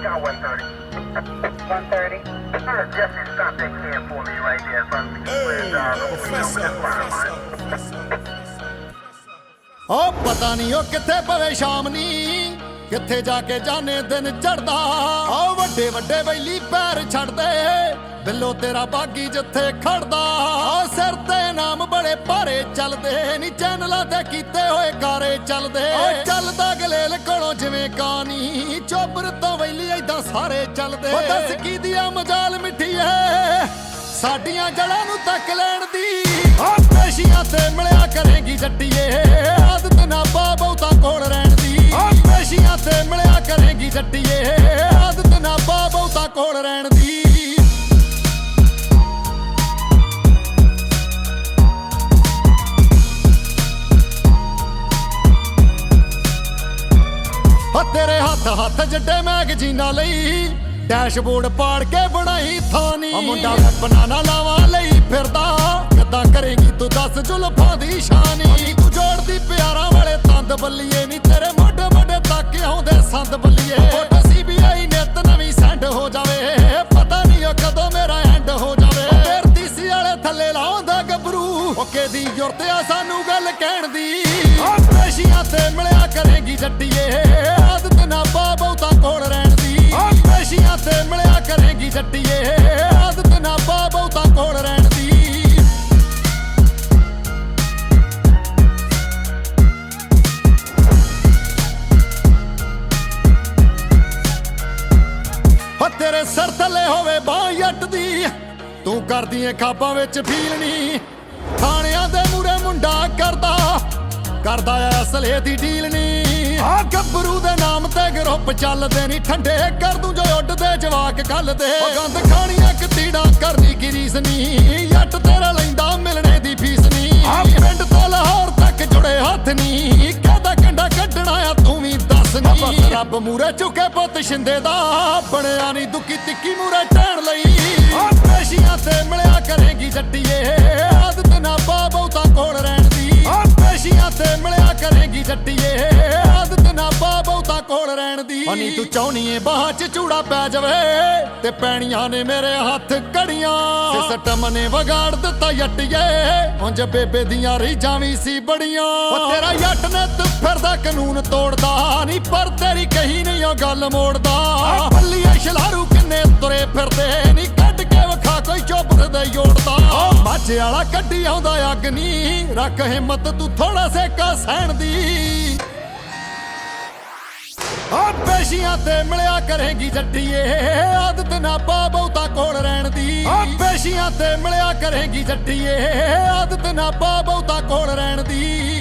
got 130. 130. Jesse, stop that can for me right there. ਓ ਪਤਾ ਨਹੀਂ ਉਹ ਕਿੱਥੇ ਪਵੇ ਸ਼ਾਮ ਨੀ, ਕਿੱਥੇ ਜਾ ਕੇ ਜਾਣੇ ਦਿਨ ਚੜਦਾ। ਓ ਵੱਡੇ ਵੱਡੇ ਬੈਲੀ ਪੈਰ ਛੱਡਦੇ, ਬਿੱਲੋ ਤੇਰਾ ਬਾਗੀ ਜਿੱਥੇ ਖੜਦਾ। ਓ ਸਿਰ ਤੇ ਨਾਮ ਬੜੇ ਭਾਰੇ ਚੱਲਦੇ ਨੀ, ਚੈਨਲਾਂ ਤੇ ਕੀਤੇ ਹੋਏ ਗਾਰੇ ਚੱਲਦੇ। ਓ ਚੱਲਦਾ ਗਲੇਲ ਕੋਲੋਂ ਜਿਵੇਂ ਕਾਨੀ, ਚੋਬਰ ਤੋਂ ਬੈਲੀ ਏਦਾਂ ਸਾਰੇ ਚੱਲਦੇ। ਓ ਦੱਸ ਕੀ ਦੀਆਂ ਮਜਾਲ ਮਿੱਠੀ ਏ ਸਾਡੀਆਂ ਜੜਾਂ ਨੂੰ ਤੱਕ ਲੈਣ ਦੀ। ਓ ਪੇਸ਼ੀਆਂ ਤੇ ਮਿਲਿਆ ਕਰੇਗੀ ਜੱਟੀਏ, ਆਦਤ ਨਾ ਪਾ ਬਹੁਤਾ ਕੋਲ ਰਹਿਣ ਦੀ। ਓ ਪੇਸ਼ੀਆਂ ਤੇ ਮਿਲਿਆ ਕਰੇਗੀ ਜੱਟੀਏ, ਆਦਤ ਨਾ ਪਾ ਬਹੁਤਾ ਕੋਲ ਰਹਿਣ ਦੀ। ਤੇਰੇ ਹੱਥ ਹੱਥ ਜੱਡੇ ਮੈਗਜ਼ੀਨਾਂ ਲਈ, ਡੈਸ਼ਬੋਰਡ ਪਾੜ ਕੇ ਬਣਾਈ ਥਾਨੀ। ਮੁੰਡਾ ਬਨਾਨਾ ਲਾਵਾਂ ਲਈ ਫਿਰਦਾ, ਕਿੱਦਾਂ ਕਰੇਗੀ ਤੂੰ ਦੱਸ ਜ਼ੁਲਫਾਂ ਦੀ ਸ਼ਾਨੀ। ਤੂੰ ਜੋੜਦੀ ਪਿਆਰਾਂ ਵਾਲੇ ਤੰਦ ਬੱਲੀਏ ਨੀ, ਤੇਰੇ ਮੋਢੇ ਮੋਢੇ ਤੱਕ ਆਉਂਦੇ ਸੰਦ ਬੱਲੀਏ। ਫੋਟੋ CBI ਨਿੱਤ ਨਵੀਂ ਸੈਂਡ ਹੋ ਜਾਵੇ, ਪਤਾ ਨਹੀਂ ਉਹ ਕਦੋਂ ਮੇਰਾ ਐਂਡ ਹੋ ਜਾਵੇ। ਫੇਰ DC ਵਾਲੇ ਥੱਲੇ ਲਾਉਂਦਾ ਗੱਭਰੂ, ਉਹ ਕਿਹਦੀ ਜ਼ਰੂਰਤ ਆ ਸਾਨੂੰ ਗੱਲ ਕਹਿਣ ਦੀ। ਪੇਸ਼ੀਆਂ ਤੇ ਮਿਲਿਆ ਕਰੇਗੀ ਜੱਟੀਏ, ਆਦਤ ਨਾ ਪਾ ਬਹੁਤਾ ਕੋਲ ਰਹਿਣ ਦੀ। ਪੇਸ਼ੀਆਂ ਤੇ ਮਿਲਿਆ ਕਰੇਗੀ ਜੱਟੀਏ, ਆਦਤ ਨਾ ਪਾ ਬਹੁਤਾ ਕੋਲ ਰਹਿਣ ਦੀ। ਤੇਰੇ ਸਿਰ ਥੱਲੇ ਹੋਵੇ ਬਾਂਹ ਜੱਟ ਦੀ, ਤੂੰ ਕਰਦੀ ਏ ਖਾਬਾਂ ਵਿੱਚ ਫੀਲ ਨੀ। ਥਾਣਿਆਂ ਦੇ ਮੂਰੇ ਮੁੰਡਾ ਕਰਦਾ ਆ ਅਸਲੇ ਦੀ ਡੀਲ ਨੀ। ਆ ਗੱਭਰੂ ਦੇ ਨਾਮ ਤੇ ਗਰੁੱਪ ਚੱਲਦੇ ਨੀ, ਠੰਡੇ ਕਰ ਦੂੰ ਜੋ ਉੱਡਦੇ ਜਵਾਕ ਕੱਲਦੇ। ਗੰਦ ਖਾਣੀਆਂ ਕਤੀੜਾ ਕਰਨੀ ਕੀ ਰੀਸ ਨੀ, ਜੱਟ ਤੇਰਾ ਲੈਂਦਾ ਮਿਲਣੇ ਦੀ ਫੀਸ ਨੀ। ਪਿੰਡ ਤੋਂ ਲਾਹੌਰ ਤੱਕ ਜੁੜੇ ਹੱਥ ਨੀ, ਕਾਹਦਾ ਕੰਡਾ ਕੱਢਣਾ ਆ ਤੂੰ ਵੀ ਦੱਸ ਨੀ। ਰੱਬ ਮੂਰੇ ਝੁਕੇ ਪੁੱਤ ਸ਼ਿੰਦੇ ਦਾ, ਬਣਿਆ ਨੀ ਦੁੱਕੀ ਤਿੱਕੀ ਮੂਰੇ ਟਹਿਣ ਲਈ। ਪੇਸ਼ੀਆਂ ਤੇ ਮਿਲਿਆ ਕਰੇਗੀ ਜੱਟੀਏ, ਆਦਤ ਨਾ ਪਾ ਬਹੁਤਾ ਕੋਲ ਰਹਿਣ ਦੀ। ਪੇਸ਼ੀਆਂ ਤੇ ਮਿਲਿਆ ਕਰੇਗੀ ਜੱਟੀਏ, ਆਦਤ ਨਾ ਪਾ ਬਹੁਤਾ ਕੋਲ ਰਹਿਣ ਦੀ। ਨੀ ਤੂੰ ਚਾਹੁੰਨੀ ਏ ਬਾਹਾਂ 'ਚ ਚੂੜਾ ਪੈ ਜਾਵੇ, ਤੇ ਪੈਣੀਆਂ ਨੇ ਮੇਰੇ ਹੱਥ ਕੜੀਆਂ। ਸਿਸਟਮ ਨੇ ਵਿਗਾੜ ਦਿੱਤਾ ਜੱਟੀਏ, ਉਂਝ ਬੇਬੇ ਦੀਆਂ ਰੀਝਾਂ ਵੀ ਸੀ ਬੜੀਆਂ। ਉਹ ਤੇਰਾ ਜੱਟ ਨੇ ਤੂੰ ਫਿਰਦਾ ਕਾਨੂੰਨ ਤੋੜਦਾ ਨੀ, ਪਰ ਤੇਰੀ ਕਹੀ ਨਹੀਂ ਉਹ ਗੱਲ ਮੋੜਦਾ। ਬੱਲੀਏ ਸ਼ਲਾਰੂ ਕਿੰਨੇ ਤੁਰੇ ਫਿਰਦੇ ਨੀ, ਕੱਢ ਕੇ ਵਿਖਾ ਕੋਈ ਚੋਬਰ ਦੇ ਜੋੜਦਾ। ਮਾਝੇ ਵਾਲਾ ਕੱਢੀ ਆਉਂਦਾ ਅੱਗ ਨੀ, ਰੱਖ ਹਿੰਮਤ ਤੂੰ ਥੋੜਾ ਸੇਕਾ ਸਹਿਣ ਦੀ। ਪੇਸ਼ੀਆਂ ਤੇ ਮਿਲਿਆ ਕਰੇਗੀ ਜੱਟੀਏ, ਆਦਤ ਨਾ ਪਾ ਬਹੁਤਾ ਕੋਲ ਰਹਿਣ ਦੀ। ਪੇਸ਼ੀਆਂ ਤੇ ਮਿਲਿਆ ਕਰੇਗੀ ਜੱਟੀਏ, ਆਦਤ ਨਾ ਪਾ ਬਹੁਤਾ ਕੋਲ ਰਹਿਣ ਦੀ।